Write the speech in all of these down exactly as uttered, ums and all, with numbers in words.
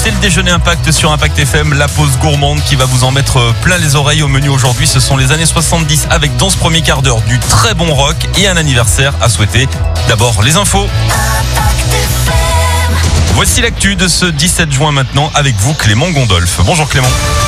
c'est le déjeuner Impact sur Impact F M, la pause gourmande qui va vous en mettre plein les oreilles. Au menu aujourd'hui, ce sont les années soixante-dix avec dans ce premier quart d'heure du très bon rock et un anniversaire à souhaiter. D'abord les infos. Voici l'actu de ce dix-sept juin maintenant avec vous Clément Gondolf. Bonjour Clément.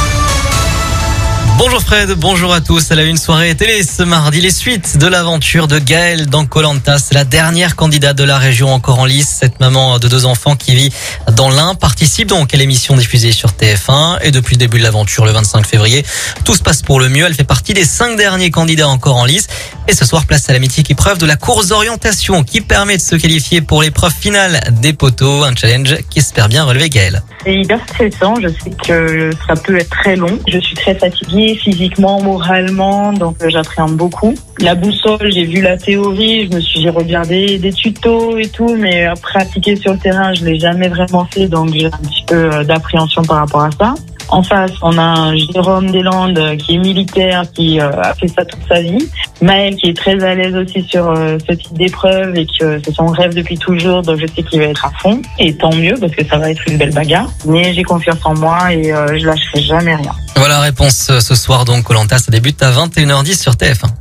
Bonjour Fred, bonjour à tous. À la une soirée télé ce mardi, les suites de l'aventure de Gaëlle dans Koh-Lanta. C'est la dernière candidate de la région encore en lice. Cette maman de deux enfants qui vit dans l'Ain participe donc à l'émission diffusée sur T F un. Et depuis le début de l'aventure, le vingt-cinq février, tout se passe pour le mieux. Elle fait partie des cinq derniers candidats encore en lice. Et ce soir, place à la mythique épreuve de la course d'orientation qui permet de se qualifier pour l'épreuve finale des poteaux. Un challenge qui espère bien relever Gaëlle. C'est hyper stressant. Je sais que ça peut être très long. Je suis très fatiguée physiquement, moralement, donc euh, j'appréhende beaucoup. La boussole, j'ai vu la théorie, je me suis j'ai regardé des tutos et tout, mais euh, pratiquer sur le terrain, je l'ai jamais vraiment fait, donc j'ai un petit peu euh, d'appréhension par rapport à ça. En face, on a un Jérôme Deslandes euh, qui est militaire, qui euh, a fait ça toute sa vie. Maël qui est très à l'aise aussi sur euh, ce type d'épreuve et que c'est son rêve depuis toujours, donc je sais qu'il va être à fond. Et tant mieux parce que ça va être une belle bagarre. Mais j'ai confiance en moi et euh, je lâcherai jamais rien. Voilà, réponse ce soir donc. Koh-Lanta, ça débute à vingt et une heures dix sur T F un.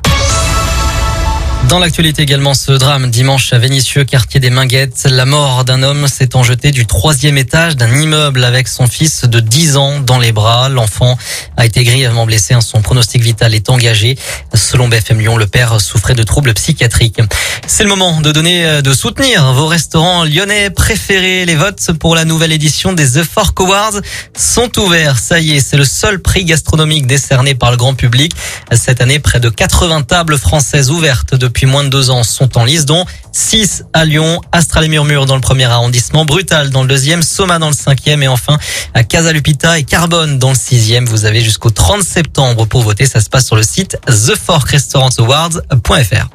Dans l'actualité également, ce drame dimanche à Vénissieux, quartier des Minguettes. La mort d'un homme s'étant jeté du troisième étage d'un immeuble avec son fils de dix ans dans les bras. L'enfant a été grièvement blessé. Son pronostic vital est engagé. Selon B F M Lyon, le père souffrait de troubles psychiatriques. C'est le moment de donner, de soutenir vos restaurants lyonnais préférés. Les votes pour la nouvelle édition des The Fork Awards sont ouverts. Ça y est, c'est le seul prix gastronomique décerné par le grand public. Cette année, près de quatre-vingts tables françaises ouvertes depuis Depuis moins de deux ans sont en lice, dont six à Lyon, Astral et Murmure dans le premier arrondissement, Brutal dans le deuxième, Soma dans le cinquième et enfin à Casa Lupita et Carbone dans le sixième. Vous avez jusqu'au trente septembre pour voter. Ça se passe sur le site the fork restaurants awards point f r.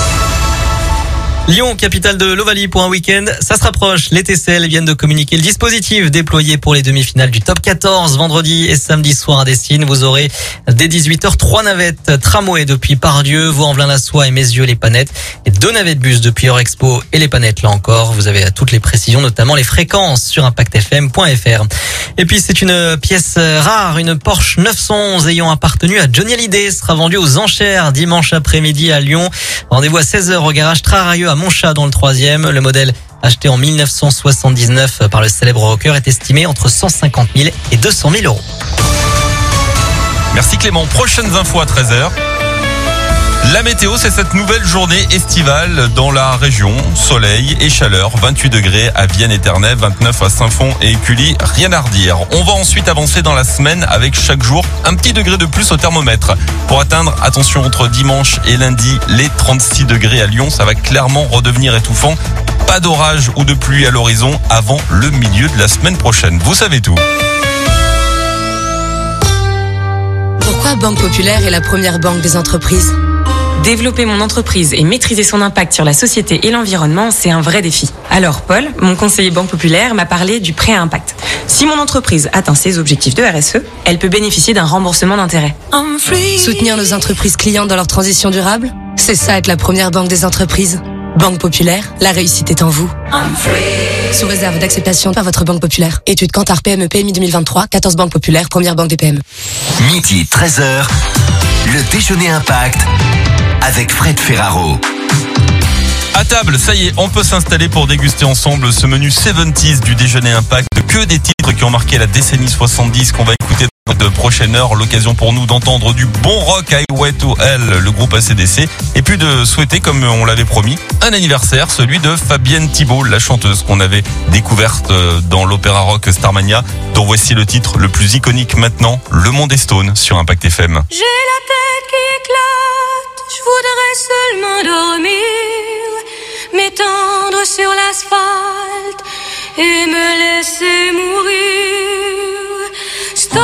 Lyon, capitale de l'Ovalie pour un week-end, ça se rapproche. Les T C L viennent de communiquer le dispositif déployé pour les demi-finales du top quatorze. Vendredi et samedi soir à Dessines, vous aurez dès dix-huit heures trois navettes tramway depuis Pardieu, Vaux-en-Velin-la-Soie et Mézieux les Panettes et deux navettes bus depuis Eurexpo et les Panettes là encore. Vous avez toutes les précisions, notamment les fréquences sur impact f m point f r. Et puis c'est une pièce rare, une Porsche neuf cent onze ayant appartenu à Johnny Hallyday sera vendue aux enchères dimanche après-midi à Lyon. Rendez-vous à seize heures au garage Trarieux à Montchat dans le troisième. Le modèle acheté en mille neuf cent soixante-dix-neuf par le célèbre rocker est estimé entre cent cinquante mille et deux cent mille euros. Merci Clément. Prochaines infos à treize heures. La météo, c'est cette nouvelle journée estivale dans la région. Soleil et chaleur, vingt-huit degrés à Vienne-Éternay, vingt-neuf à Saint-Fond et Écully, rien à redire. On va ensuite avancer dans la semaine avec chaque jour un petit degré de plus au thermomètre. Pour atteindre, attention, entre dimanche et lundi, les trente-six degrés à Lyon, ça va clairement redevenir étouffant. Pas d'orage ou de pluie à l'horizon avant le milieu de la semaine prochaine. Vous savez tout. Pourquoi Banque Populaire est la première banque des entreprises ? Développer mon entreprise et maîtriser son impact sur la société et l'environnement, c'est un vrai défi. Alors Paul, mon conseiller Banque Populaire, m'a parlé du prêt à impact. Si mon entreprise atteint ses objectifs de R S E, elle peut bénéficier d'un remboursement d'intérêt. Soutenir nos entreprises clientes dans leur transition durable, c'est ça être la première banque des entreprises. Banque Populaire, la réussite est en vous. Sous réserve d'acceptation par votre Banque Populaire. Étude Kantar P M E P M I deux mille vingt-trois, quatorze Banque Populaire, première banque des P M E. Midi, treize heures, le déjeuner Impact avec Fred Ferraro. À table, ça y est, on peut s'installer pour déguster ensemble ce menu soixante-dix du déjeuner Impact. Que des titres qui ont marqué la décennie soixante-dix qu'on va écouter de prochaine heure. L'occasion pour nous d'entendre du bon rock Highway to Hell, le groupe A C D C. Et puis de souhaiter, comme on l'avait promis, un anniversaire, celui de Fabienne Thibault, la chanteuse qu'on avait découverte dans l'opéra rock Starmania, dont voici le titre le plus iconique maintenant, Le Monde est Stone sur Impact F M. J'ai la tête qui éclate, je voudrais seulement dormir, m'étendre sur l'asphalte et me laisser mourir. Stone,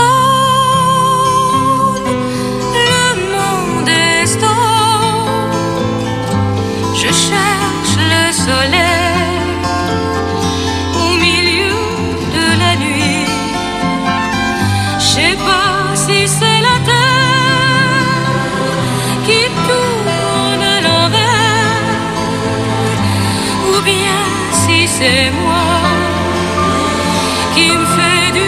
le monde est stone. Je cherche le soleil au milieu de la nuit. Je sais pas si c'est la terre qui tourne à l'envers ou bien si c'est moi qui me fait du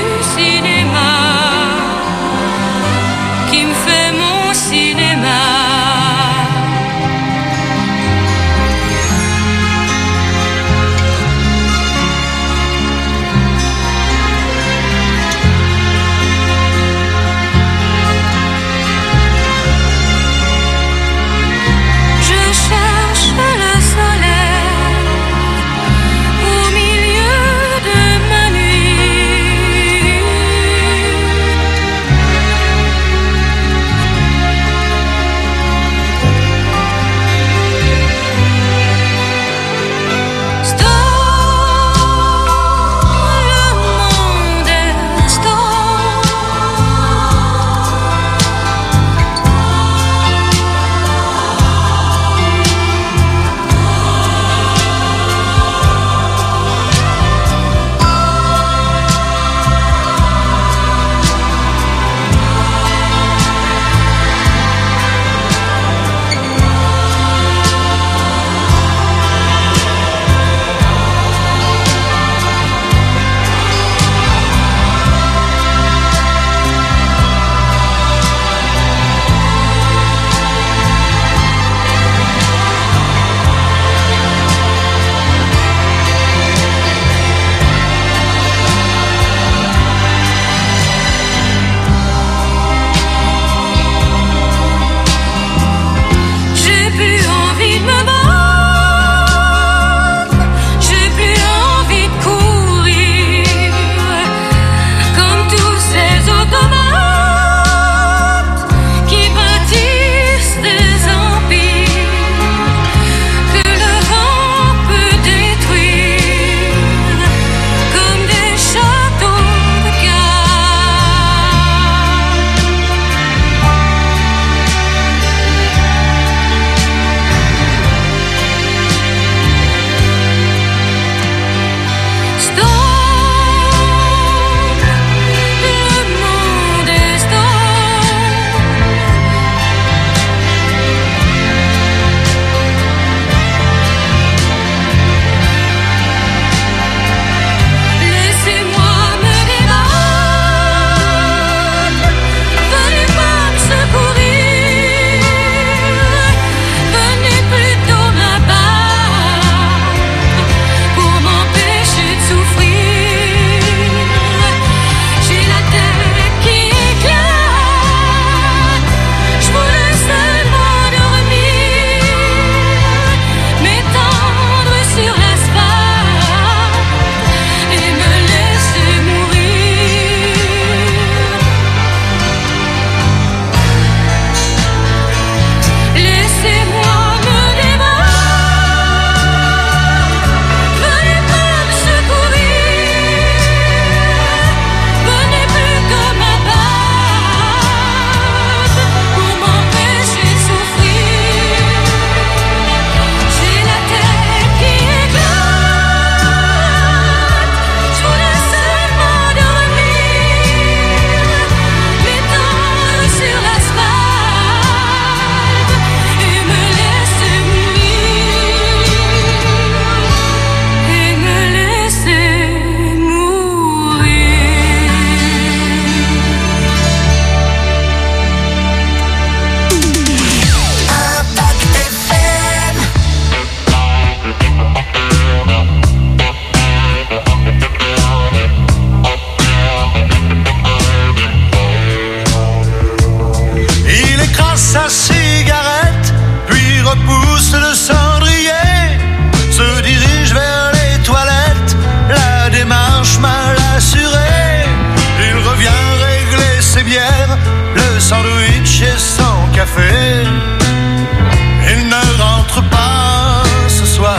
café. Il ne rentre pas ce soir.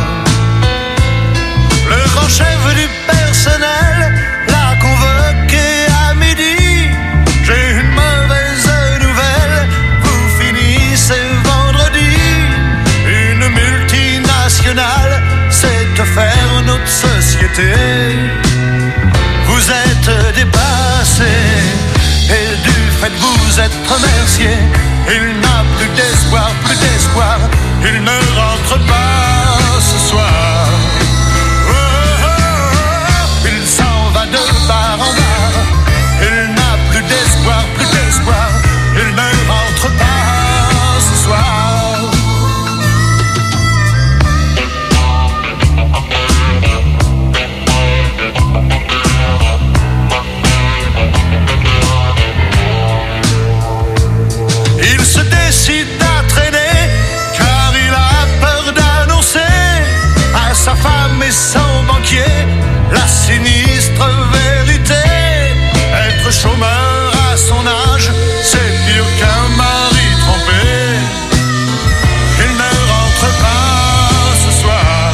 Le grand chef du personnel l'a convoqué à midi. J'ai une mauvaise nouvelle, vous finissez vendredi. Une multinationale s'est offert notre société. Vous êtes dépassé et du fait que vous êtes remercié. Il n'a plus d'espoir, plus d'espoir. Il ne rentre pas ce soir. Oh, oh, oh, il s'en va de bar en bar. Il n'a plus d'espoir, plus d'espoir. Il ne rentre pas ce soir. Il se décide à traîner car il a peur d'annoncer à sa femme et son banquier la sinistre vérité. Être chômeur à son âge, c'est pire qu'un mari trompé. Il ne rentre pas ce soir.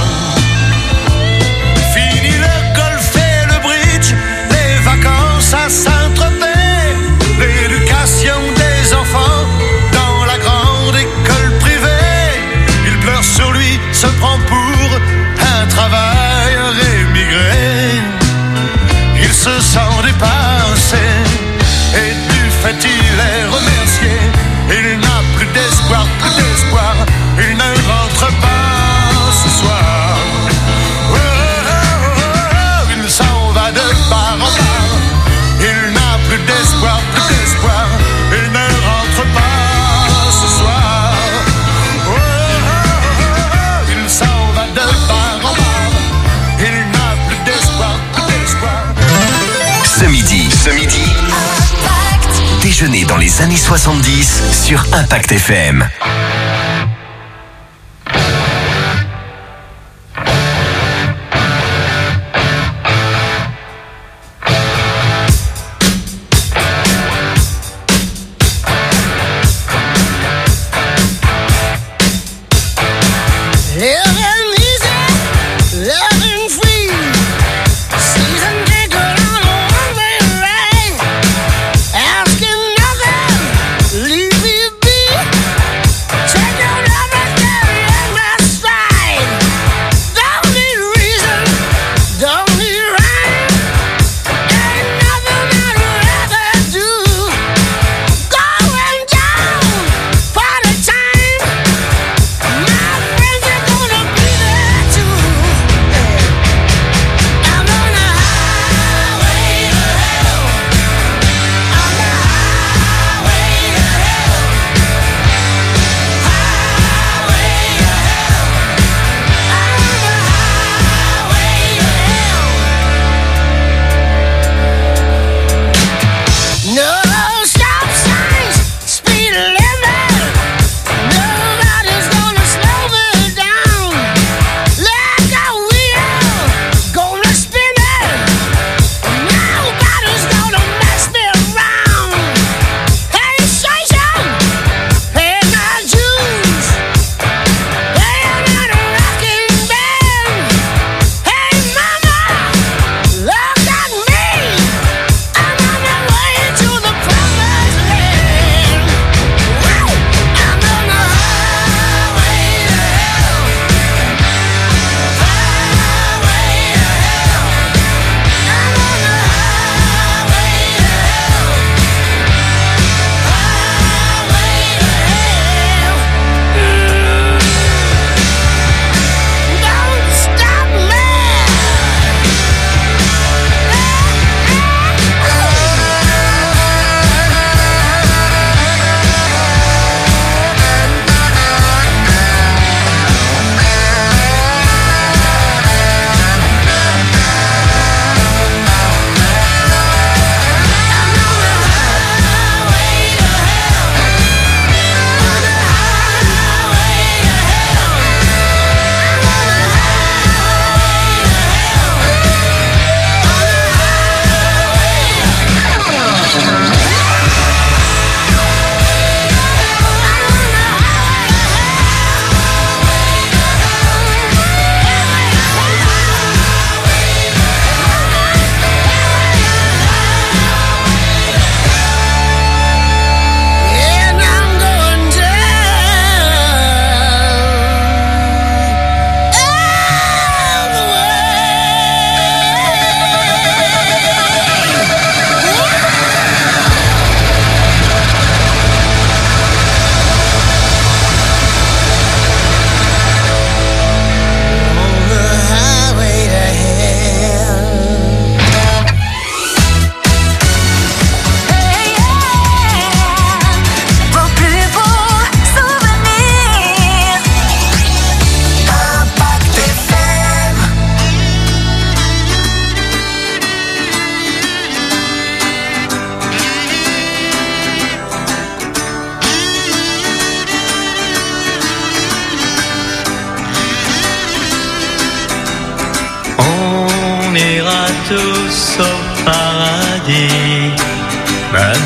Fini le golf et le bridge, les vacances à Saint-Tropez, l'éducation des enfants dans la grande école privée. Il pleure sur lui, se prend pour un travailleur émigré. Il se sent dépassé et du fait il est remercié. Il n'a plus d'espoir, plus d'espoir. Il ne rentre pas ce soir. Oh, oh, oh, oh, il s'en va de bar en bar. Il n'a plus d'espoir, plus d'espoir. Il ne rentre pas ce soir. Oh, oh, oh, oh, il s'en va de bar en bar. Il n'a plus d'espoir, plus d'espoir. Ce midi, ce midi, déjeuner dans les années soixante-dix sur Impact F M. Living easy, living free. Season ticket on a one-way ride. Asking nothing, leave me be.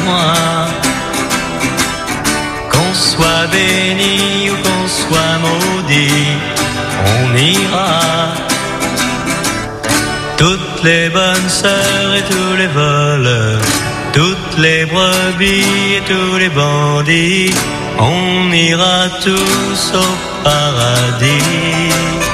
moi. Qu'on soit béni ou qu'on soit maudit, on ira. Toutes les bonnes sœurs et tous les voleurs, toutes les brebis et tous les bandits, on ira tous au paradis.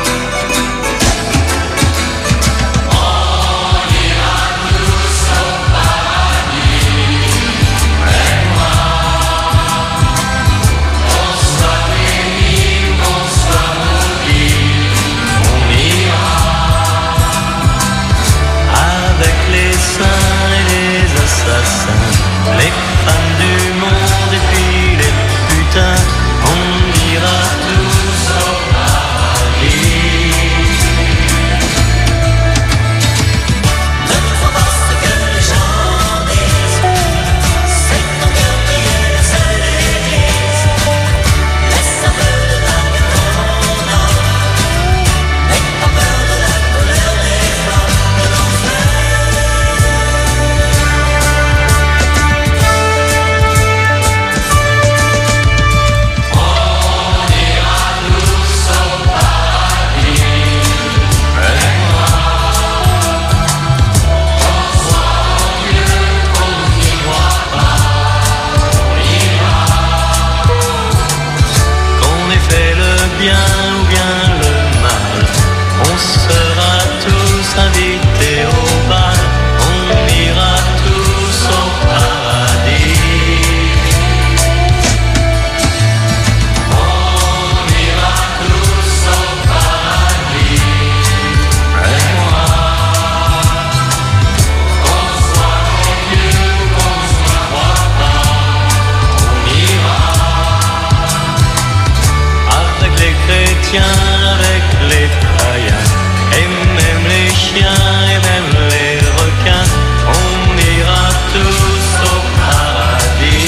Les femmes du monde et puis les putains, on ira tous au paradis. Ne crois pas ce que les gens disent, c'est ton cœur qui est la seule église. Laisse un peu de ta gueule, n'aie pas peur de la colère des flammes de l'enfer. Bien ou bien le mal, on sera tous invités au bal, on ira tous au paradis. On ira tous au paradis. Et moi, qu'on soit Dieu ou qu'on soit roi pas, on ira. Avec les chrétiens, avec les païens, et même les chiens, et même les requins, on ira tous au paradis.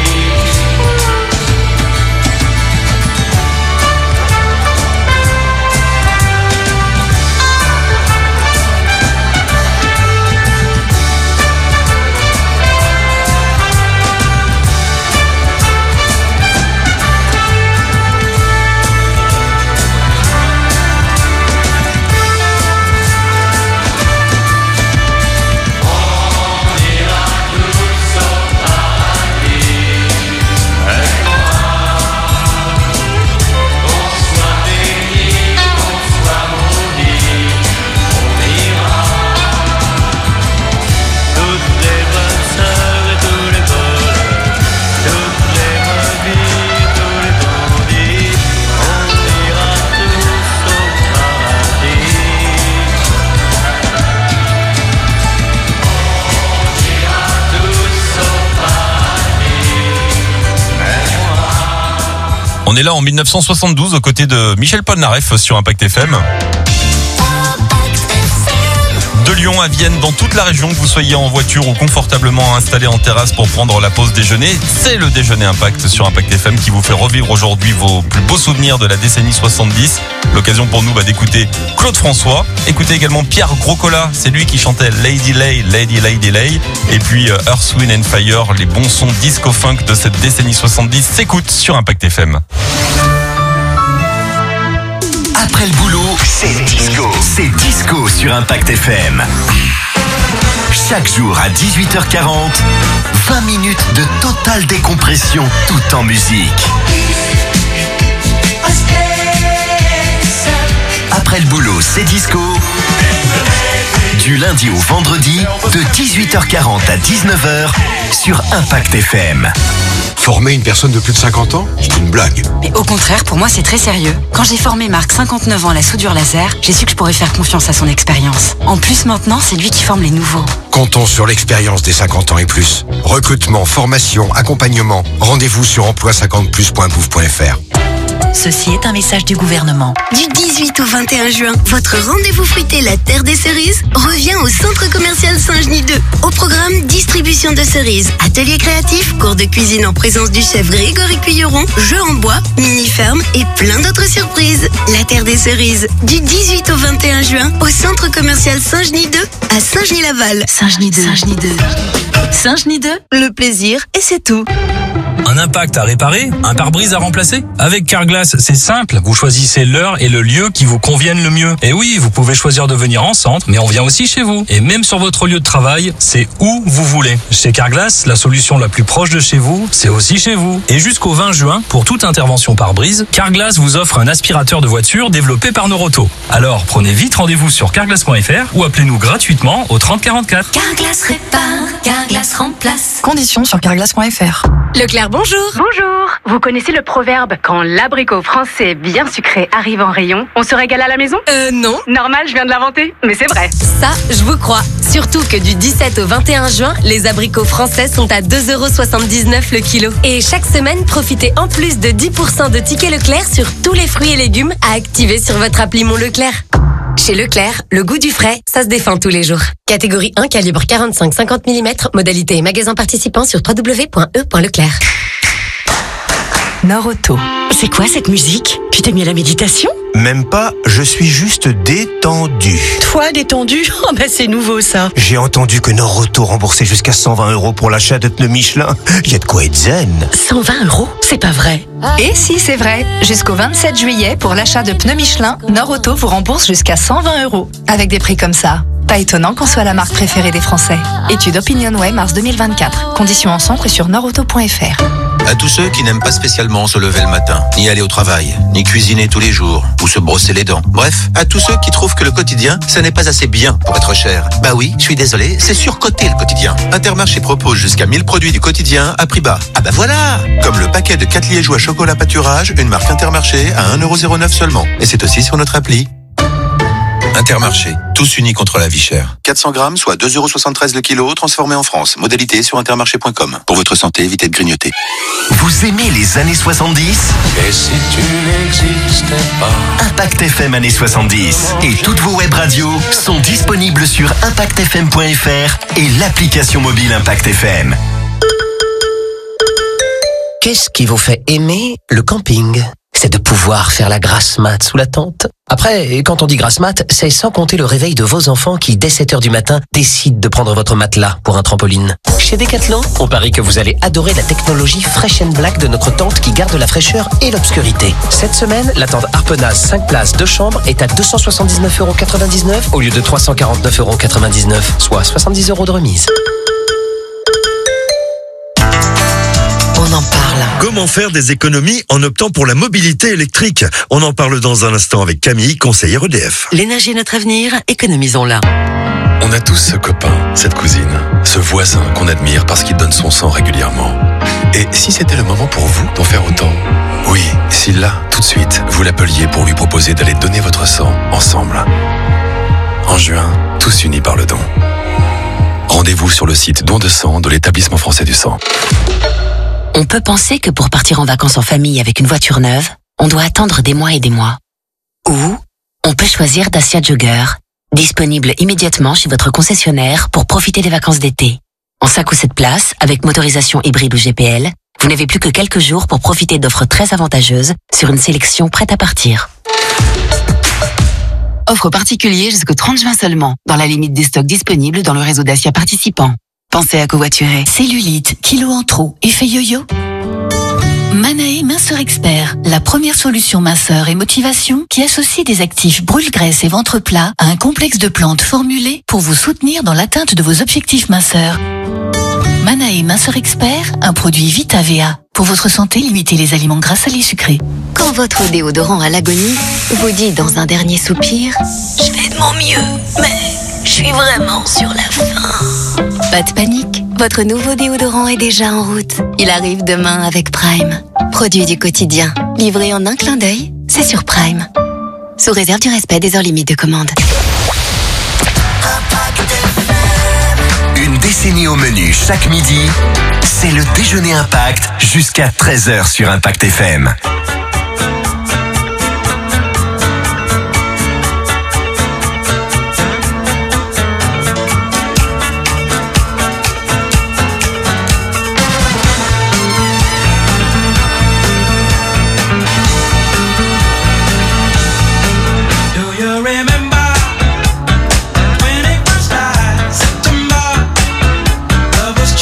On est là en mille neuf cent soixante-douze aux côtés de Michel Polnareff sur Impact F M. De Lyon à Vienne, dans toute la région, que vous soyez en voiture ou confortablement installé en terrasse pour prendre la pause déjeuner, c'est le déjeuner Impact sur Impact F M qui vous fait revivre aujourd'hui vos plus beaux souvenirs de la décennie soixante-dix. L'occasion pour nous bah, d'écouter Claude François. Écoutez également Pierre Groscola, c'est lui qui chantait Lady Lay, Lady Lady Lay. Et puis euh, Earth, Wind and Fire, les bons sons disco-funk de cette décennie soixante-dix s'écoutent sur Impact F M. Après le boulot, c'est disco. C'est disco sur Impact F M. Chaque jour à dix-huit heures quarante, vingt minutes de totale décompression tout en musique. Après le boulot, c'est disco. Du lundi au vendredi, de dix-huit heures quarante à dix-neuf heures sur Impact F M. Former une personne de plus de cinquante ans, c'est une blague. Mais au contraire, pour moi, c'est très sérieux. Quand j'ai formé Marc, cinquante-neuf ans, à la soudure laser, j'ai su que je pourrais faire confiance à son expérience. En plus, maintenant, c'est lui qui forme les nouveaux. Comptons sur l'expérience des cinquante ans et plus. Recrutement, formation, accompagnement. Rendez-vous sur emploi cinquante plus point gouv point f r. Ceci est un message du gouvernement. Du dix-huit au vingt et un juin, votre rendez-vous fruité La Terre des Cerises revient au centre commercial Saint-Genis deux. Au programme, distribution de cerises, atelier créatif, cours de cuisine en présence du chef Grégory Cuilleron, jeux en bois, mini-ferme et plein d'autres surprises. La Terre des Cerises, du dix-huit au vingt et un juin, au centre commercial Saint-Genis deux, à Saint-Genis-Laval. Saint-Genis deux. Saint-Genis deux. Saint-Genis deux, Le plaisir, et c'est tout. Un impact à réparer, un pare-brise à remplacer. Avec Carglass, c'est simple. Vous choisissez l'heure et le lieu qui vous conviennent le mieux. Et oui, vous pouvez choisir de venir en centre, mais on vient aussi chez vous. Et même sur votre lieu de travail, c'est où vous voulez. Chez Carglass, la solution la plus proche de chez vous, c'est aussi chez vous. Et jusqu'au vingt juin, pour toute intervention pare-brise, Carglass vous offre un aspirateur de voiture développé par Noroto. Alors, prenez vite rendez-vous sur carglass point f r ou appelez-nous gratuitement au trente quarante-quatre. Carglass répare, Carglass remplace. Conditions sur carglass point f r. Leclerc, bonjour. Bonjour. Vous connaissez le proverbe « Quand l'abricot français bien sucré arrive en rayon, on se régale à la maison » Euh, non. Normal, je viens de l'inventer, mais c'est vrai. Ça, je vous crois. Surtout que du dix-sept au vingt et un juin, les abricots français sont à deux euros soixante-dix-neuf le kilo. Et chaque semaine, profitez en plus de dix pour cent de tickets Leclerc sur tous les fruits et légumes à activer sur votre appli Mon Leclerc. Chez Leclerc, le goût du frais, ça se défend tous les jours. Catégorie un, calibre quarante-cinq à cinquante millimètres, modalité et magasin participant sur w w w point e point leclerc. Noroto. C'est quoi cette musique? Tu t'es mis à la méditation? Même pas, je suis juste détendu. Toi, détendu? Oh bah c'est nouveau ça. J'ai entendu que Noroto remboursait jusqu'à cent vingt euros pour l'achat de pneus Michelin. Il y a de quoi être zen. cent vingt euros? C'est pas vrai. Et si, c'est vrai. Jusqu'au vingt-sept juillet, pour l'achat de pneus Michelin, Noroto vous rembourse jusqu'à cent vingt euros. Avec des prix comme ça. Pas étonnant qu'on soit la marque préférée des Français. Étude OpinionWay mars deux mille vingt-quatre. Conditions en centre et sur noroto point f r. À tous ceux qui n'aiment pas spécialement se lever le matin, ni aller au travail, ni cuisiner tous les jours, ou se brosser les dents. Bref, à tous ceux qui trouvent que le quotidien, ça n'est pas assez bien pour être cher. Bah oui, je suis désolé, c'est surcoté le quotidien. Intermarché propose jusqu'à mille produits du quotidien à prix bas. Ah bah voilà! Comme le paquet de quatre liégeois chocolat pâturage, une marque Intermarché à un euro zéro neuf seulement. Et c'est aussi sur notre appli. Intermarché, tous unis contre la vie chère. quatre cents grammes, soit deux euros soixante-treize le kilo, transformé en France. Modalité sur intermarché point com. Pour votre santé, évitez de grignoter. Vous aimez les années soixante-dix? Et si tu n'existais pas? Impact F M années soixante-dix. Et toutes vos web radios sont disponibles sur impact f m point f r et l'application mobile Impact F M. Qu'est-ce qui vous fait aimer le camping? C'est de pouvoir faire la grasse mat sous la tente. Après, quand on dit grasse mat, c'est sans compter le réveil de vos enfants qui, dès sept heures du matin, décident de prendre votre matelas pour un trampoline. Chez Decathlon, on parie que vous allez adorer la technologie Fresh and Black de notre tente qui garde la fraîcheur et l'obscurité. Cette semaine, la tente Harpenaz cinq places deux chambres est à deux cent soixante-dix-neuf euros quatre-vingt-dix-neuf au lieu de trois cent quarante-neuf euros quatre-vingt-dix-neuf, soit soixante-dix euros de remise. On en parle. Comment faire des économies en optant pour la mobilité électrique? On en parle dans un instant avec Camille, conseillère E D F. L'énergie est notre avenir, économisons-la. On a tous ce copain, cette cousine, ce voisin qu'on admire parce qu'il donne son sang régulièrement. Et si c'était le moment pour vous d'en faire autant? Oui, si là, tout de suite, vous l'appeliez pour lui proposer d'aller donner votre sang ensemble. En juin, tous unis par le don. Rendez-vous sur le site don de sang de l'Établissement français du sang. On peut penser que pour partir en vacances en famille avec une voiture neuve, on doit attendre des mois et des mois. Ou on peut choisir Dacia Jogger, disponible immédiatement chez votre concessionnaire pour profiter des vacances d'été. En cinq ou sept places, avec motorisation hybride ou G P L, vous n'avez plus que quelques jours pour profiter d'offres très avantageuses sur une sélection prête à partir. Offre particulier jusqu'au trente juin seulement, dans la limite des stocks disponibles dans le réseau Dacia participant. Pensez à covoiturer. Cellulite, kilos en trop, effet yo-yo. Manae Minceur Expert, la première solution minceur et motivation qui associe des actifs brûle-graisse et ventre plat à un complexe de plantes formulées pour vous soutenir dans l'atteinte de vos objectifs minceurs. Manae Minceur Expert, un produit Vita V A. Pour votre santé, limitez les aliments gras, salés, sucrés. Quand votre déodorant à l'agonie vous dit dans un dernier soupir « Je fais de mon mieux, mais je suis vraiment sur la fin ». Pas de panique, votre nouveau déodorant est déjà en route. Il arrive demain avec Prime. Produit du quotidien, livré en un clin d'œil, c'est sur Prime. Sous réserve du respect des heures limites de commande. Une décennie au menu chaque midi, c'est le déjeuner Impact jusqu'à treize heures sur Impact F M. When it was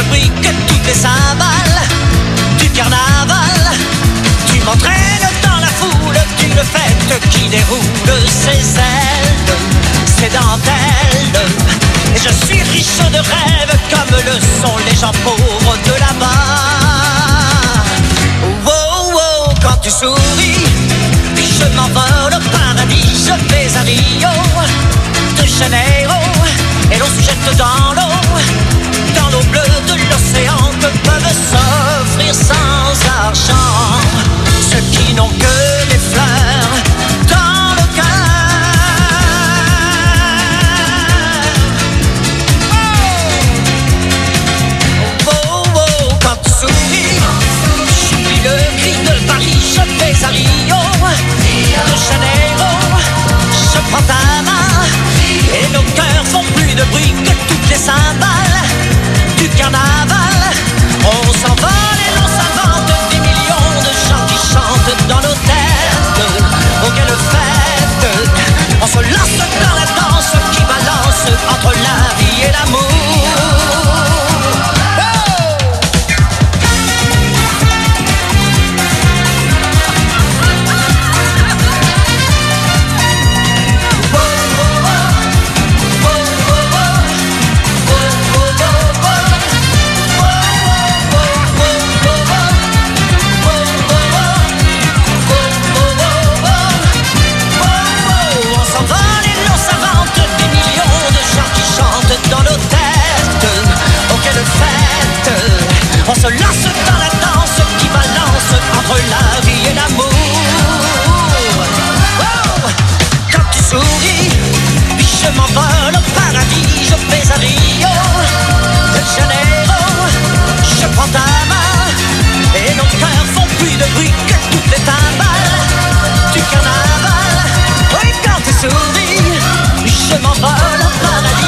briques, toutes les cymbales du carnaval. Tu m'entraînes dans la foule d'une fête qui déroule ses ailes, ses dentelles. Et je suis riche de rêves comme le sont les gens pauvres de là-bas. Wow, wow, quand tu souris, je m'envole au paradis. Je vais à Rio de Janeiro et l'on se jette dans l'eau, dans l'eau bleue de l'océan. Que peuvent s'offrir sans argent ceux qui n'ont que des fleurs dans le cœur. Oh, oh, oh, quand tu souris, j'oublie le cri de Paris. Je vais à Rio de Janeiro, je prends ta main et nos cœurs font plus de bruit que toutes les cymbales du carnaval. On s'envole et l'on s'invente des millions de gens qui chantent dans nos têtes. Oh, quelle fête! On se lance dans la danse qui balance entre la vie et l'amour. Dans nos têtes, oh quelle fête! On se lance dans la danse qui balance entre la vie et l'amour. Oh, quand tu souris, je m'envole au paradis. Je vais à Rio de Janeiro, je prends ta main et nos cœurs font plus de bruit que toutes les timbales du carnaval. Oui, quand tu souris, je m'envole au paradis.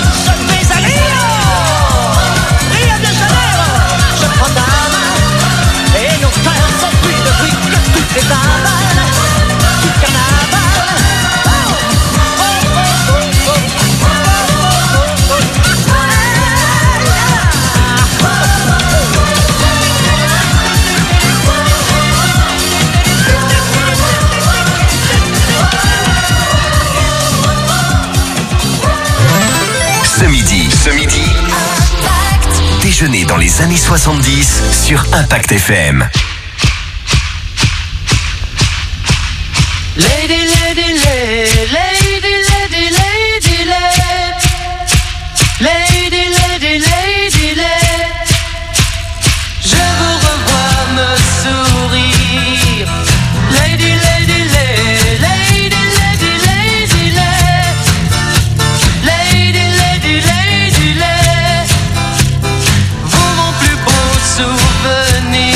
Les timbales du carnaval. Oh, oh, oh, oh, oh, oh, Ce midi, ce midi, déjeuner dans les années soixante-dix sur Impact F M. Lady, lady, lady, lady, lady, lady, lady, lady, lady, lady, lady. Je vous revois me sourire. Lady, lady, lady, lady, lady, lady, lady, lady, lady, lady. Vous mon plus beau souvenir.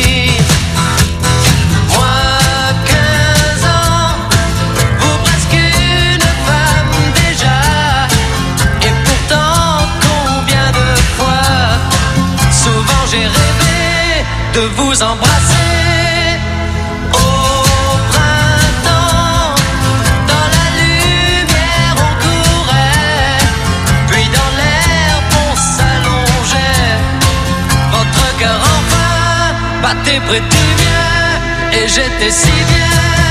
De vous embrasser au printemps, dans la lumière on courait, puis dans l'herbe on s'allongeait. Votre cœur enfin battait près du mien et j'étais si bien.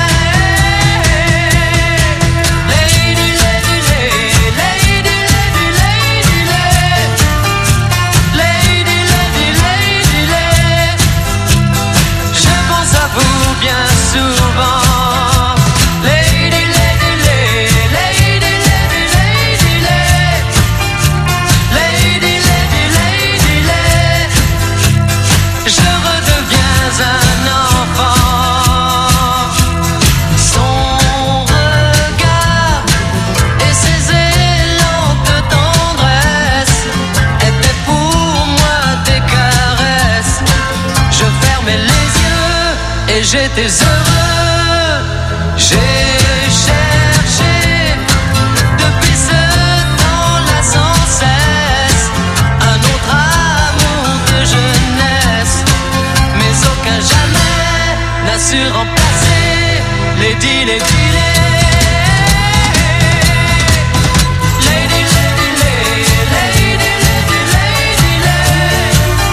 Bien souvent, lady, lady, lady, lady, lady, lady, lady, lady, lady, lady, je redeviens un enfant. Son regard et ses élans de tendresse étaient pour moi des caresses. Je fermais les yeux et j'étais heureux. J'ai cherché depuis ce temps-là sans cesse un autre amour de jeunesse, mais aucun jamais n'a su remplacer Lady, Lady, Lady. Lady, Lady, Lady, Lady, Lady, Lady,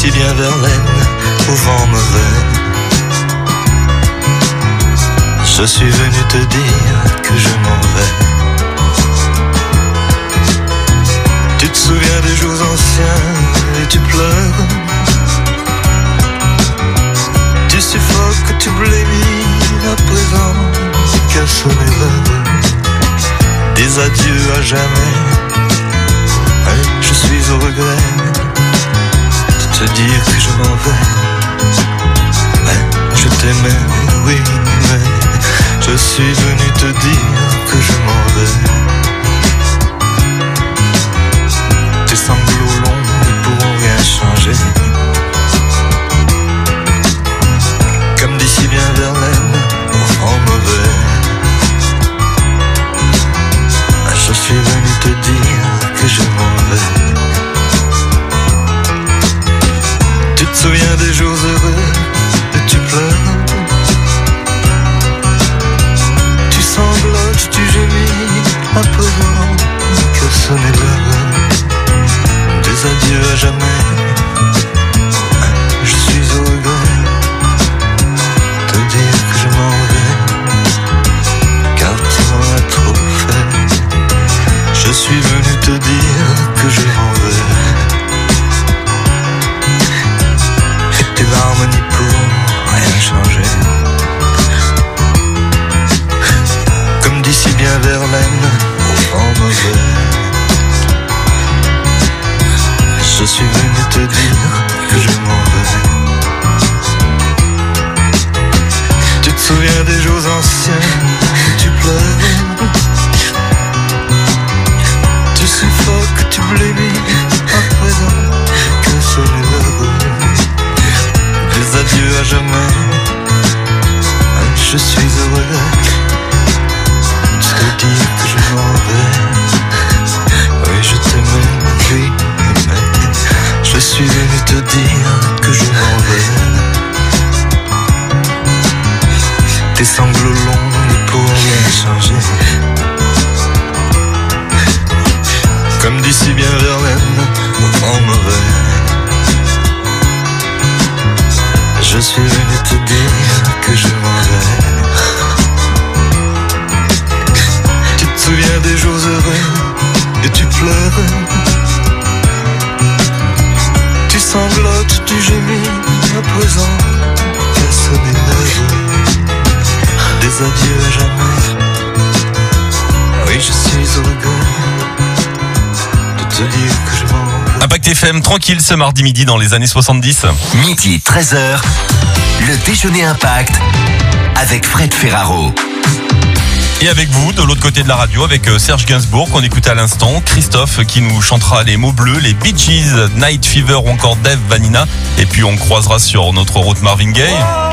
d'ici bien Verlaine, au vent mauvais. Je suis venu te dire que je m'en vais. Tu te souviens des jours anciens et tu pleures. Tu suffoques, tu blémis à présent. Et qu'à sonner l'heure des adieux à jamais. Et je suis au regret de te dire que je m'en vais. Mais je t'aimais, oui, mais je suis venu te dire que je m'en vais. Tes sanglots longs ne pourront rien changer. Comme d'ici bien Verlaine, au vent mauvais. Je suis venu te dire que je m'en vais. Tu te souviens des jours heureux et tu pleures. Tu sanglotes, tu gémis à présent que sonnait l'heure des adieux à jamais. Je suis au regret de te dire que je m'en vais, car tu m'en as trop fait. Je suis venu te dire que je m'en vais. Et tes larmes n'y pourront rien changer. Comme d'ici bien Verlaine, au vent mauvais. Je suis venu te dire que je m'en vais. Tu te souviens des jours anciens, tu pleures. Tu suffoques, tu blémis à présent. Que sonne l'heure des adieux à jamais. Je suis heureux de te dire que je m'en vais. Oui, je t'aimais, oui, mais je suis venu te dire que je m'en vais. Tes sanglots longs ne pourront rien changer. Comme d'ici bien Verlaine, au vent mauvais. Je suis venu te dire que je m'en vais. Tu te souviens des jours heureux et tu pleures. Tu sanglotes, tu gémis à présent. Qu'à sonner l'heure des adieux à jamais. Oui, je suis au regret de te dire que je m'en vais. Impact F M, tranquille ce mardi midi dans les années soixante-dix. Midi, treize heures, le déjeuner Impact avec Fred Ferraro. Et avec vous, de l'autre côté de la radio, avec Serge Gainsbourg qu'on écoutait à l'instant, Christophe qui nous chantera les mots bleus, les Bee Gees, Night Fever ou encore Dave Vanina. Et puis on croisera sur notre route Marvin Gaye.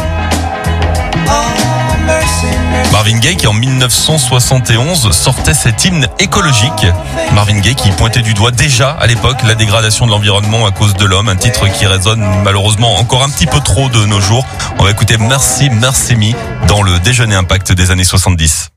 Marvin Gaye qui en mille neuf cent soixante et onze sortait cet hymne écologique. Marvin Gaye qui pointait du doigt déjà à l'époque la dégradation de l'environnement à cause de l'homme, un titre qui résonne malheureusement encore un petit peu trop de nos jours. On va écouter Merci, Merci Me dans le déjeuner Impact des années soixante-dix.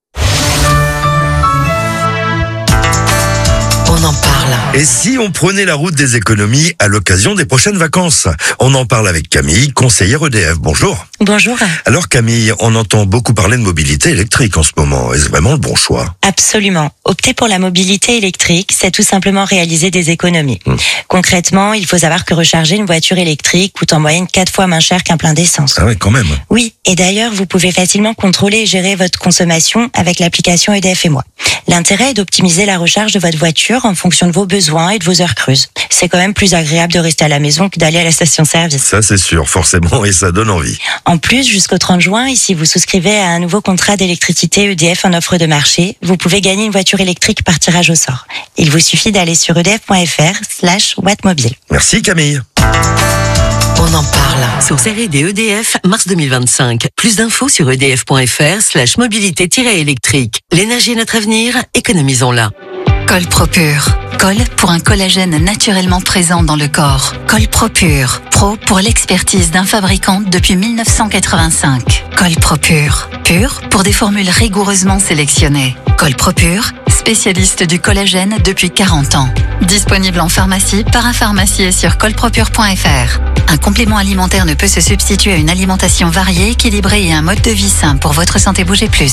On en parle. Et si on prenait la route des économies à l'occasion des prochaines vacances? On en parle avec Camille, conseillère E D F. Bonjour. Bonjour. Alors Camille, on entend beaucoup parler de mobilité électrique en ce moment. Est-ce vraiment le bon choix? Absolument. Opter pour la mobilité électrique, c'est tout simplement réaliser des économies. Hum. Concrètement, il faut savoir que recharger une voiture électrique coûte en moyenne quatre fois moins cher qu'un plein d'essence. Ah oui, quand même. Oui, et d'ailleurs, vous pouvez facilement contrôler et gérer votre consommation avec l'application E D F et moi. L'intérêt est d'optimiser la recharge de votre voiture en fonction de vos besoins et de vos heures creuses. C'est quand même plus agréable de rester à la maison que d'aller à la station-service. Ça c'est sûr, forcément, et ça donne envie. En plus, jusqu'au trente juin, ici vous souscrivez à un nouveau contrat d'électricité E D F en offre de marché, vous pouvez gagner une voiture électrique par tirage au sort. Il vous suffit d'aller sur edf.fr slash wattmobile. Merci Camille. On en parle. Sur série des E D F, mars deux mille vingt-cinq. Plus d'infos sur edf.fr slash mobilité-électrique. L'énergie est notre avenir, économisons-la. Colpropure. Col pour un collagène naturellement présent dans le corps. Colpropure. Pro pour l'expertise d'un fabricant depuis mille neuf cent quatre-vingt-cinq. Colpropure. Pur pour des formules rigoureusement sélectionnées. Colpropure, spécialiste du collagène depuis quarante ans. Disponible en pharmacie, parapharmacie et sur colpropure point f r. Un complément alimentaire ne peut se substituer à une alimentation variée, équilibrée et un mode de vie sain pour votre santé. Bougez plus.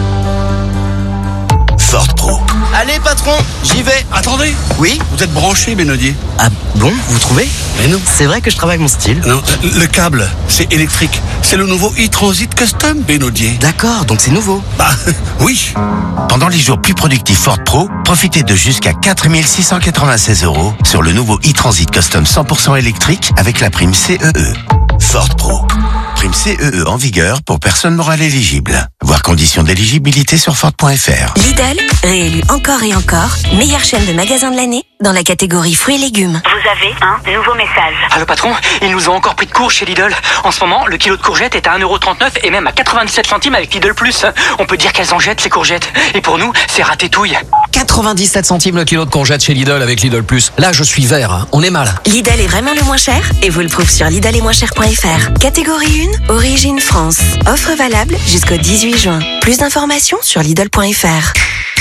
Ford Pro. Allez patron, j'y vais. Attendez. Oui? Vous êtes branché, Benodier. Ah bon, vous trouvez? Mais non. C'est vrai que je travaille mon style. Non, le câble, c'est électrique. C'est le nouveau e-Transit Custom, Benodier. D'accord, donc c'est nouveau. Bah, oui. Pendant les jours plus productifs Ford Pro, profitez de jusqu'à quatre mille six cent quatre-vingt-seize euros sur le nouveau e-Transit Custom cent pour cent électrique avec la prime C E E. Ford Pro. Prime C E E en vigueur pour personnes morales éligibles. Voir conditions d'éligibilité sur Ford point f r. Lidl, réélu encore et encore, meilleure chaîne de magasins de l'année dans la catégorie fruits et légumes. Vous avez un nouveau message. Allô patron, ils nous ont encore pris de court chez Lidl. En ce moment, le kilo de courgettes est à un euro trente-neuf et même à quatre-vingt-dix-sept centimes avec Lidl Plus. On peut dire qu'elles en jettent ces courgettes. Et pour nous, c'est ratétouille. quatre-vingt-dix-sept centimes le kilo de courgettes chez Lidl avec Lidl Plus. Là, je suis vert, hein. On est mal. Lidl est vraiment le moins cher et vous le prouve sur lidl et moins cher point f r. Catégorie un, origine France. Offre valable jusqu'au dix-huit juin. Plus d'informations sur lidl point f r.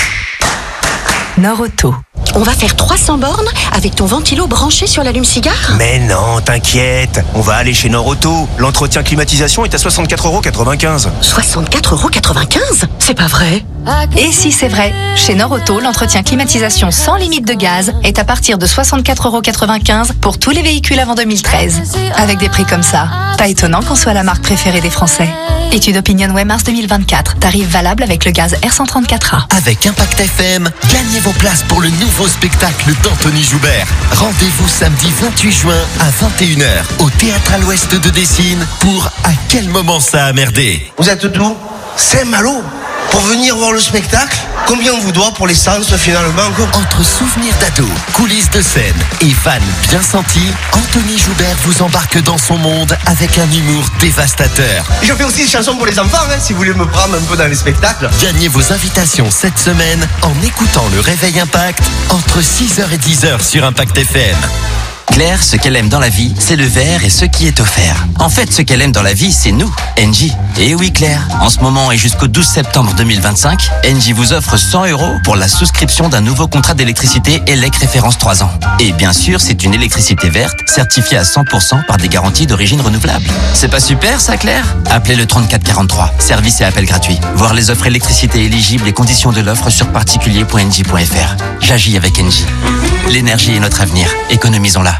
Nord Auto. On va faire trois cents bornes avec ton ventilo branché sur l'allume-cigare? Mais non, t'inquiète, on va aller chez Nord-Auto. L'entretien climatisation est à soixante-quatre euros quatre-vingt-quinze. soixante-quatre euros quatre-vingt-quinze? C'est pas vrai. Et si c'est vrai, chez Nord Auto, l'entretien climatisation sans limite de gaz est à partir de soixante-quatre euros quatre-vingt-quinze pour tous les véhicules avant deux mille treize. Avec des prix comme ça, pas étonnant qu'on soit la marque préférée des Français. Étude OpinionWay mars deux mille vingt-quatre. Tarif valable avec le gaz R cent trente-quatre A. Avec Impact F M, gagnez vos places pour le nouveau spectacle d'Anthony Joubert. Rendez-vous samedi vingt-huit juin à vingt et une heures au Théâtre à l'Ouest de Dessines pour À quel moment ça a merdé. Vous êtes d'où? Saint-Malo. Pour venir voir le spectacle, combien on vous doit pour l'essence finalement? Entre souvenirs d'ado, coulisses de scène et vannes bien senties, Anthony Joubert vous embarque dans son monde avec un humour dévastateur. Je fais aussi des chansons pour les enfants, hein, si vous voulez me prendre un peu dans les spectacles. Gagnez vos invitations cette semaine en écoutant le Réveil Impact entre six heures et dix heures sur Impact F M. Claire, ce qu'elle aime dans la vie, c'est le verre et ce qui est offert. En fait, ce qu'elle aime dans la vie, c'est nous, Engie. Et oui Claire, en ce moment et jusqu'au douze septembre deux mille vingt-cinq, Engie vous offre cent euros pour la souscription d'un nouveau contrat d'électricité E L E C référence trois ans. Et bien sûr, c'est une électricité verte, certifiée à cent pour cent par des garanties d'origine renouvelable. C'est pas super ça Claire? Appelez le trente-quatre quarante-trois, service et appel gratuit. Voir les offres électricité éligibles et conditions de l'offre sur particulier point engie point f r. J'agis avec Engie. L'énergie est notre avenir, économisons-la.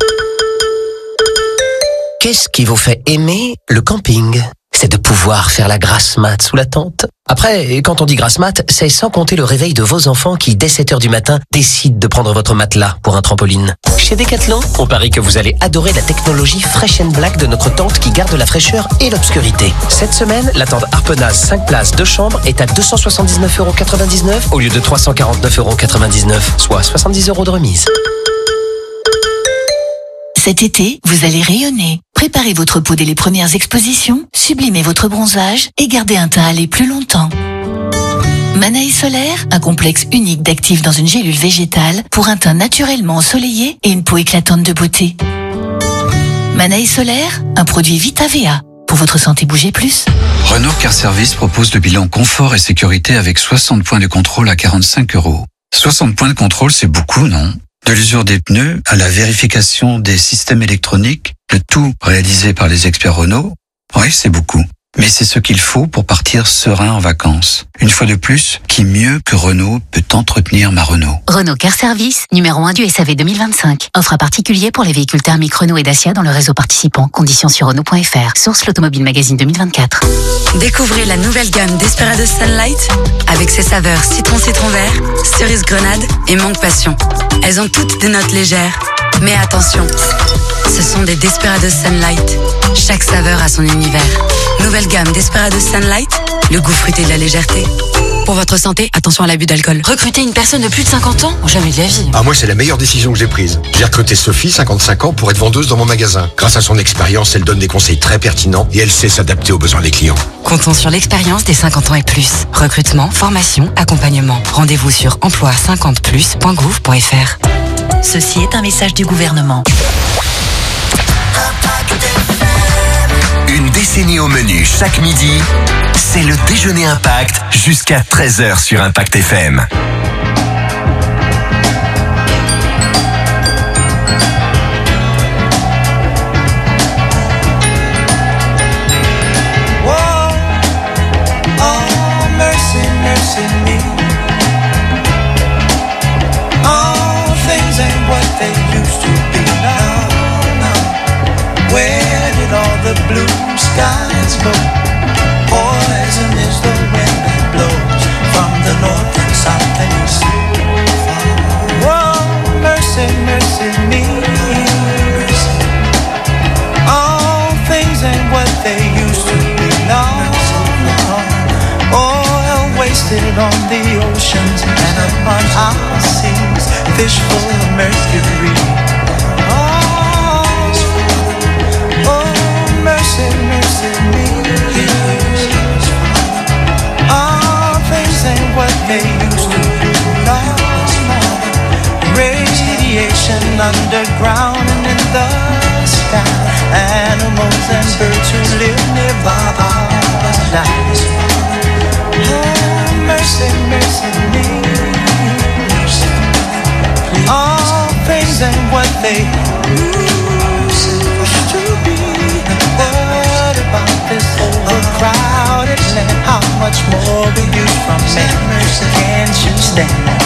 Qu'est-ce qui vous fait aimer le camping? C'est de pouvoir faire la grasse mat sous la tente. Après, quand on dit grasse mat, c'est sans compter le réveil de vos enfants qui, dès sept heures du matin, décident de prendre votre matelas pour un trampoline. Chez Decathlon, on parie que vous allez adorer la technologie Fresh and Black de notre tente qui garde la fraîcheur et l'obscurité. Cette semaine, la tente Harpenaz cinq places deux chambres est à deux cent soixante-dix-neuf euros quatre-vingt-dix-neuf au lieu de trois cent quarante-neuf euros quatre-vingt-dix-neuf, soit soixante-dix euros de remise. Cet été, vous allez rayonner. Préparez votre peau dès les premières expositions, sublimez votre bronzage et gardez un teint allé plus longtemps. Manaï Solaire, un complexe unique d'actifs dans une gélule végétale pour un teint naturellement ensoleillé et une peau éclatante de beauté. Manaï Solaire, un produit Vita V A. Pour votre santé, bougez plus. Renault Car Service propose le bilan confort et sécurité avec soixante points de contrôle à quarante-cinq euros. soixante points de contrôle, c'est beaucoup, non? De l'usure des pneus à la vérification des systèmes électroniques, le tout réalisé par les experts Renault. Oui, c'est beaucoup. Mais c'est ce qu'il faut pour partir serein en vacances. Une fois de plus, qui mieux que Renault peut entretenir ma Renault? Renault Car Service, numéro un du S A V deux mille vingt-cinq. Offre à particulier pour les véhicules thermiques Renault et Dacia dans le réseau participant. Conditions sur Renault point f r. Source l'Automobile Magazine deux mille vingt-quatre. Découvrez la nouvelle gamme Desperados Sunlight avec ses saveurs citron citron vert, cerise grenade et mangue passion. Elles ont toutes des notes légères. Mais attention, ce sont des Desperados Sunlight. Chaque saveur a son univers. Nouvelle gamme Desperados Sunlight, le goût fruité de la légèreté. Pour votre santé, attention à l'abus d'alcool. Recruter une personne de plus de cinquante ans? Jamais de la vie. Ah, moi, c'est la meilleure décision que j'ai prise. J'ai recruté Sophie, cinquante-cinq ans, pour être vendeuse dans mon magasin. Grâce à son expérience, elle donne des conseils très pertinents et elle sait s'adapter aux besoins des clients. Comptons sur l'expérience des cinquante ans et plus. Recrutement, formation, accompagnement. Rendez-vous sur emploi cinquante plus point gouv point f r. Ceci est un message du gouvernement. Une décennie au menu chaque midi, c'est le déjeuner Impact jusqu'à treize heures sur Impact F M. The blue skies go. Poison is the wind that blows from the north and south and east. Whoa, mercy, mercy me. All things ain't what they used to be. No, no. Oil wasted on the oceans and upon our seas. Fish full of mercury. Mercy, mercy me. All things ain't what they used to be. No, no. Radiation underground and in the sky. Animals and birds who live nearby are dying. Oh, mercy, mercy me. All things ain't what they used to be. What about this overcrowded land? How much more will you from me? Can't you stand?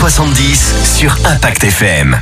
soixante-dix sur Impact F M.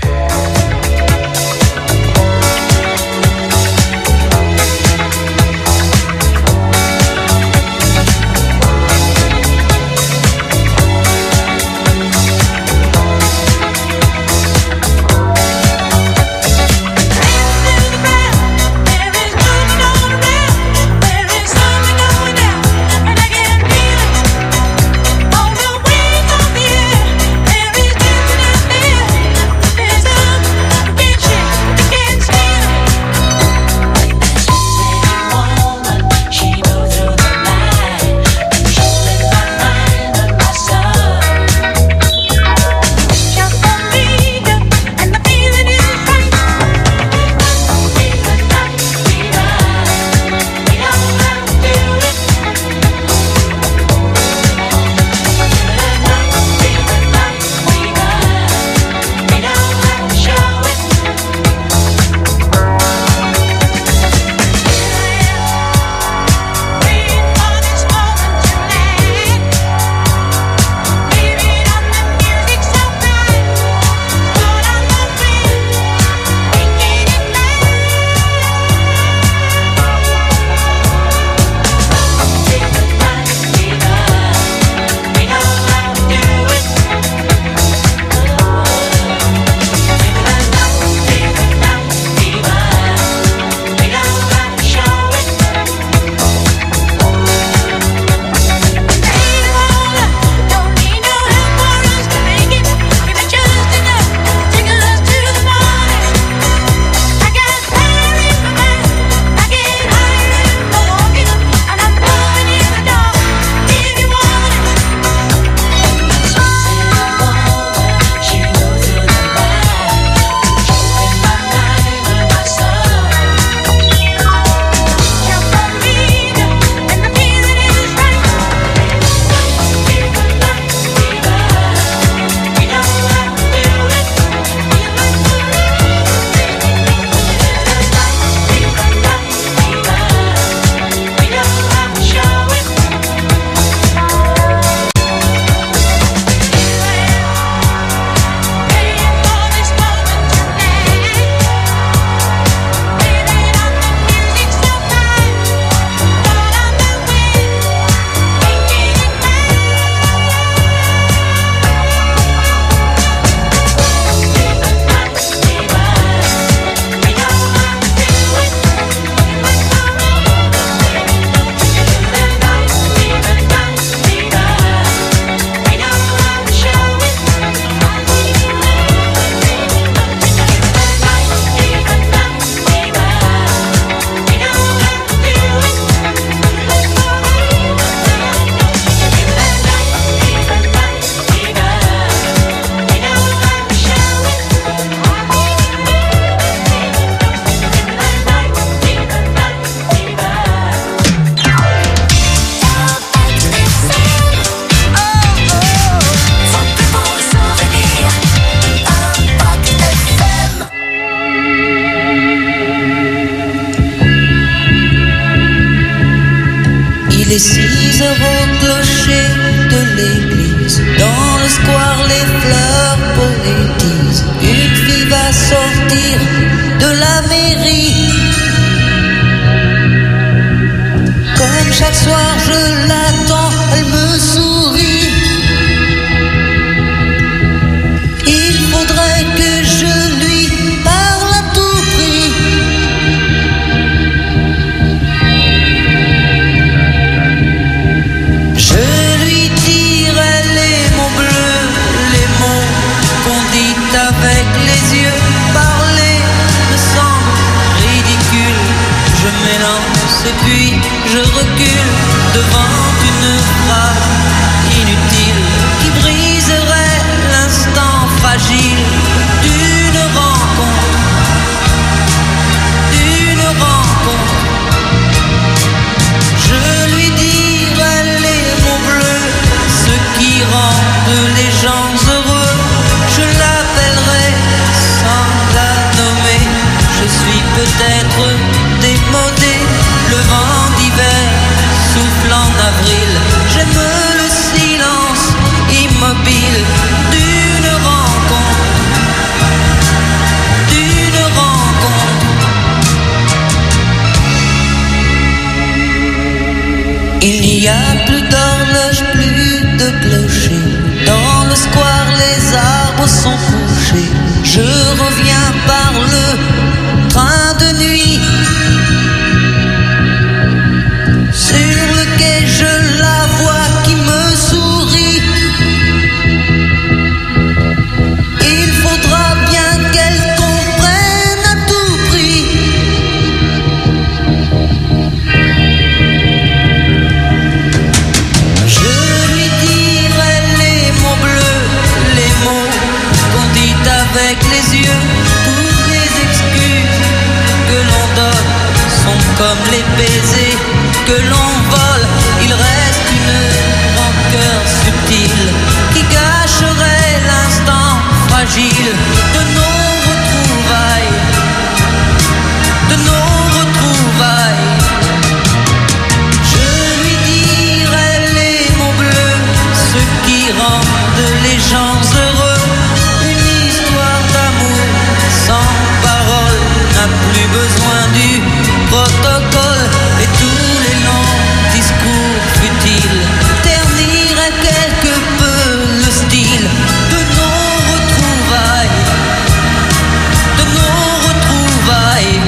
Les six heures au clocher de l'église, dans le square les fleurs poétisent. Une fille va sortir de la mairie. Comme chaque soir je l'attends, elle me sourit. Il faudrait que je lui parle à tout prix. Je lui dirai les mots bleus, les mots qu'on dit avec les yeux. Parler me semble ridicule. Je m'élance et puis je recule devant une phrase inutile qui briserait l'instant fragile d'une rencontre, d'une rencontre. Je lui dirai les mots bleus, ce qui rendent les gens heureux. Je l'appellerai sans la nommer. Je suis peut-être démodé, le vent d'hiver souffle en avril. J'aime le silence Il y a plus d'horloge, plus de clocher. Dans le square, les arbres sont couchés. Je reviens par le train de nuit. Sur le quai, je la vois qui me sourit. Il faudra bien qu'elle comprenne à tout prix. Je lui dirai les mots bleus, les mots qu'on dit avec les yeux. Toutes les excuses que l'on donne sont comme les baisers que l'on vole. Il reste une rancœur subtile qui gâcherait l'instant fragile de nos retrouvailles, de nos retrouvailles. Je lui dirai les mots bleus, ceux qui rendent les gens heureux. Une histoire d'amour sans parole n'a plus besoin du protocole. Et tous les longs discours futiles terniraient quelque peu le style de nos retrouvailles, de nos retrouvailles.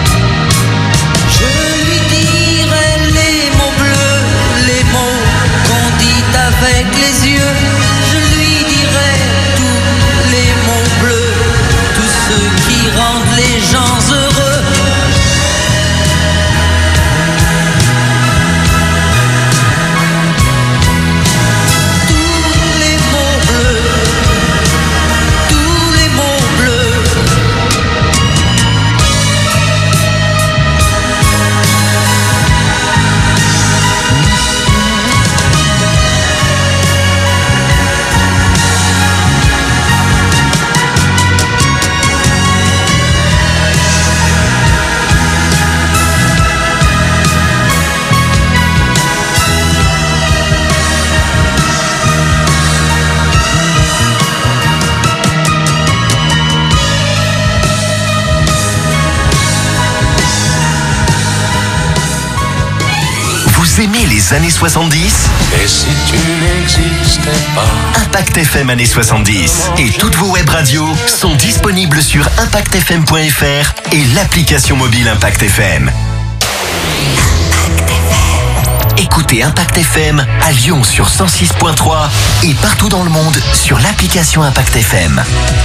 Je lui dirai les mots bleus, les mots qu'on dit avec les yeux. Je lui dirai tous les mots bleus, tous ceux qui rendent les gens heureux. Vous aimez les années soixante-dix? Et si tu n'existais pas? Impact F M années soixante-dix. Et toutes vos web radios sont disponibles sur impact f m point f r et l'application mobile Impact F M. Écoutez Impact F M à Lyon sur cent six point trois et partout dans le monde sur l'application Impact F M.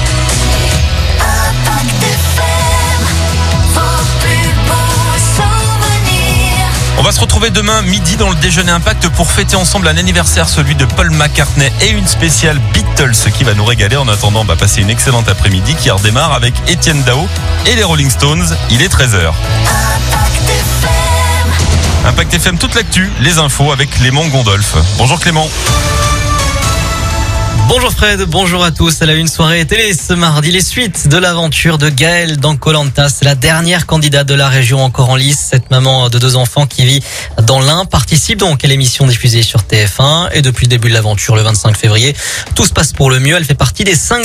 On va se retrouver demain midi dans le déjeuner Impact pour fêter ensemble un anniversaire, celui de Paul McCartney, et une spéciale Beatles qui va nous régaler. En attendant, on va passer une excellente après-midi qui redémarre avec Étienne Dao et les Rolling Stones. Il est treize heures. Impact F M, toute l'actu, les infos avec Clément Gondolf. Bonjour Clément. Bonjour Fred, bonjour à tous. À la une soirée télé ce mardi, les suites de l'aventure de Gaëlle dans Koh-Lanta. C'est la dernière candidate de la région encore en lice. Cette maman de deux enfants qui vit dans l'Ain participe donc à l'émission diffusée sur T F un. Et depuis le début de l'aventure, le vingt-cinq février, tout se passe pour le mieux. Elle fait partie des cinq